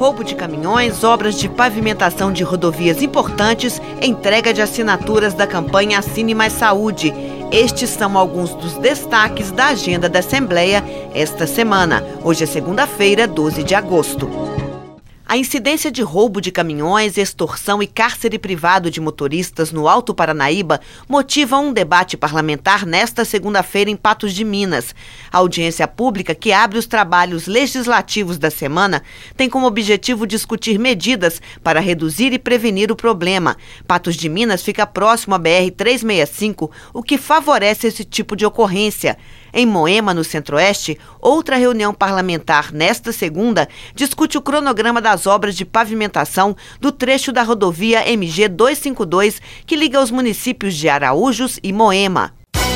roubo de caminhões, obras de pavimentação de rodovias importantes, entrega de assinaturas da campanha Assine Mais Saúde. Estes são alguns dos destaques da agenda da Assembleia esta semana. Hoje é segunda-feira, 12 de agosto. A incidência de roubo de caminhões, extorsão e cárcere privado de motoristas no Alto Paranaíba motiva um debate parlamentar nesta segunda-feira em Patos de Minas. A audiência pública, que abre os trabalhos legislativos da semana, tem como objetivo discutir medidas para reduzir e prevenir o problema. Patos de Minas fica próximo à BR-365, o que favorece esse tipo de ocorrência. Em Moema, no Centro-Oeste, outra reunião parlamentar nesta segunda discute o cronograma das obras de pavimentação do trecho da rodovia MG 252, que liga os municípios de Araújos e Moema.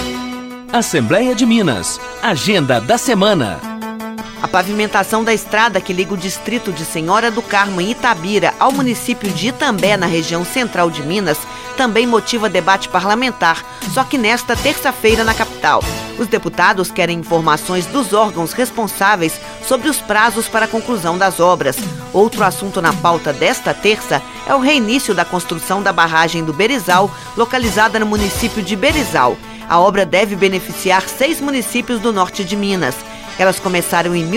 Assembleia de Minas. Agenda da semana. A pavimentação da estrada que liga o distrito de Senhora do Carmo, em Itabira, ao município de Itambé, na região central de Minas, também motiva debate parlamentar, só que nesta terça-feira na capital. Os deputados querem informações dos órgãos responsáveis sobre os prazos para a conclusão das obras. Outro assunto na pauta desta terça é o reinício da construção da barragem do Berizal, localizada no município de Berizal. A obra deve beneficiar 6 municípios do norte de Minas. Elas começaram em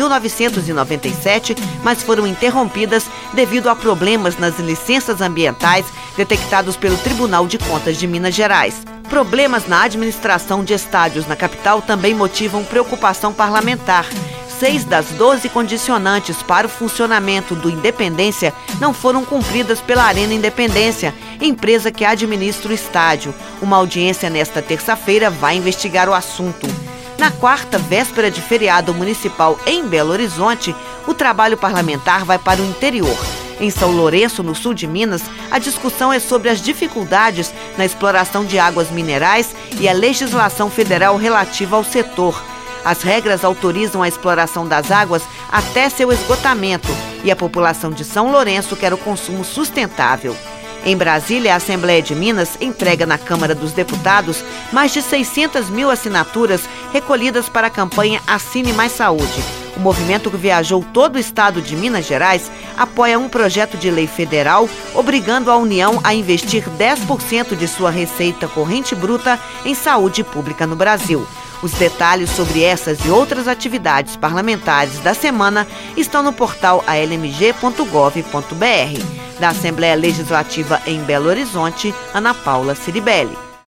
1997, mas foram interrompidas devido a problemas nas licenças ambientais detectados pelo Tribunal de Contas de Minas Gerais. Problemas na administração de estádios na capital também motivam preocupação parlamentar. 6 das 12 condicionantes para o funcionamento do Independência não foram cumpridas pela Arena Independência, empresa que administra o estádio. Uma audiência nesta terça-feira vai investigar o assunto. Na quarta, véspera de feriado municipal em Belo Horizonte, o trabalho parlamentar vai para o interior. Em São Lourenço, no sul de Minas, a discussão é sobre as dificuldades na exploração de águas minerais e a legislação federal relativa ao setor. As regras autorizam a exploração das águas até seu esgotamento e a população de São Lourenço quer o consumo sustentável. Em Brasília, a Assembleia de Minas entrega na Câmara dos Deputados mais de 600 mil assinaturas recolhidas para a campanha Assine Mais Saúde. O movimento, que viajou todo o estado de Minas Gerais, apoia um projeto de lei federal obrigando a União a investir 10% de sua receita corrente bruta em saúde pública no Brasil. Os detalhes sobre essas e outras atividades parlamentares da semana estão no portal almg.gov.br. Da Assembleia Legislativa em Belo Horizonte, Ana Paula Ciribelli.